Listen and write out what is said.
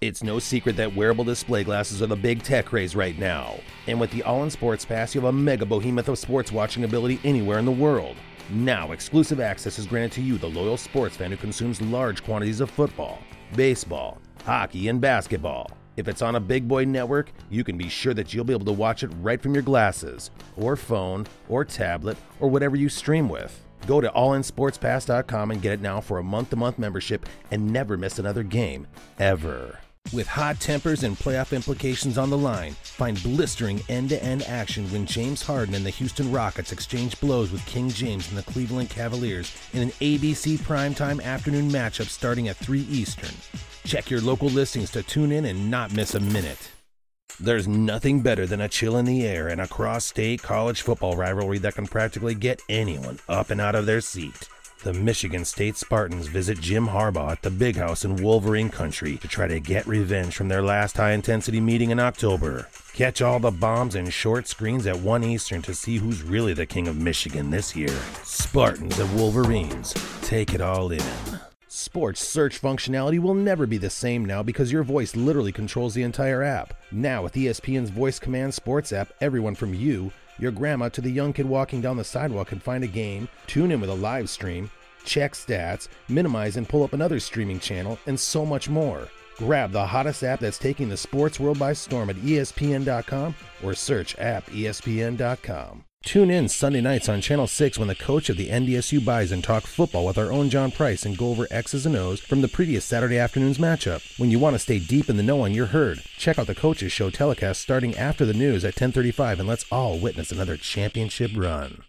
It's no secret that wearable display glasses are the big tech craze right now. And with the All-In Sports Pass, you have a mega behemoth of sports watching ability anywhere in the world. Now, exclusive access is granted to you, the loyal sports fan who consumes large quantities of football, baseball, hockey, and basketball. If it's on a big boy network, you can be sure that you'll be able to watch it right from your glasses, or phone, or tablet, or whatever you stream with. Go to allinsportspass.com and get it now for a month-to-month membership and never miss another game, ever. With hot tempers and playoff implications on the line, find blistering end-to-end action when James Harden and the Houston Rockets exchange blows with King James and the Cleveland Cavaliers in an ABC primetime afternoon matchup starting at 3 Eastern. Check your local listings to tune in and not miss a minute. There's nothing better than a chill in the air and a cross-state college football rivalry that can practically get anyone up and out of their seat. The Michigan State Spartans visit Jim Harbaugh at the Big House in Wolverine Country to try to get revenge from their last high-intensity meeting in October. Catch all the bombs and short screens at 1 Eastern to see who's really the king of Michigan this year. Spartans at Wolverines. Take it all in. Sports search functionality will never be the same now because your voice literally controls the entire app. Now with ESPN's Voice Command Sports app, everyone from you, your grandma, to the young kid walking down the sidewalk can find a game, tune in with a live stream, check stats, minimize and pull up another streaming channel, and so much more. Grab the hottest app that's taking the sports world by storm at ESPN.com or search app ESPN.com. Tune in Sunday nights on Channel 6 when the coach of the NDSU Bison talk football with our own John Price and go over X's and O's from the previous Saturday afternoon's matchup. When you want to stay deep in the know on your herd, check out the Coaches Show telecast starting after the news at 10:35 and let's all witness another championship run.